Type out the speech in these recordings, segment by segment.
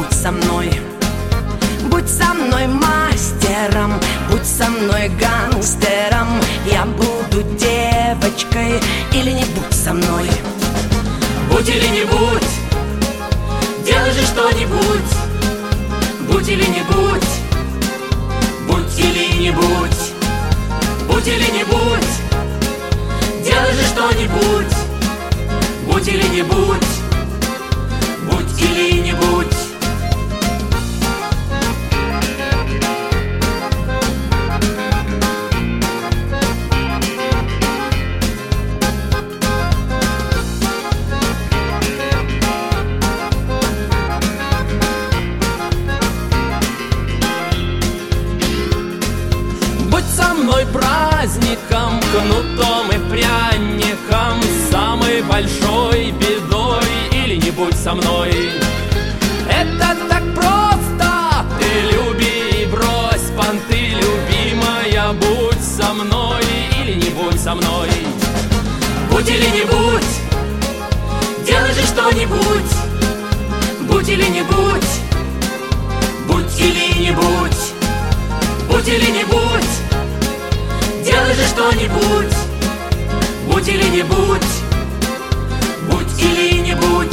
будь со мной. Будь со мной мастером, будь со мной гангстером. Я буду девочкой или не будь со мной. Будь или не будь, делай же что-нибудь. Будь или не будь, будь или не будь. Будь или не будь, делай же что-нибудь. Будь или не будь, будь или не будь. Праздником, кнутом и пряником, самой большой бедой или не будь со мной. Это так просто, ты люби и брось понты, любимая, будь со мной или не будь со мной. Будь или не будь, делай же что-нибудь. Будь или не будь, будь или не будь. Будь или не будь, делай же что-нибудь. Будь или не будь, будь или не будь.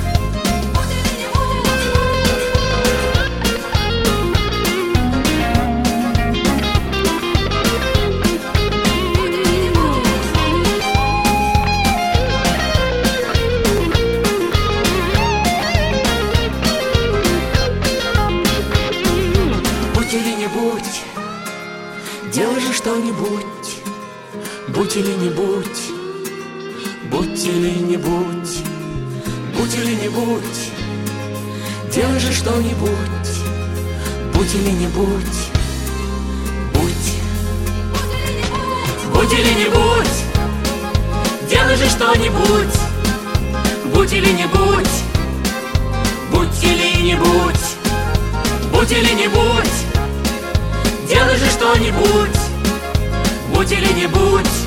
Будь или не будь, делай же что-нибудь. Будь или не будь, будь или не будь. Будь или не будь, делай же что-нибудь. Будь или не будь, будь. Будь или не будь, делай же что-нибудь. Будь или не будь, будь или не будь. Будь или не будь, делай же что-нибудь. Будь или не будь,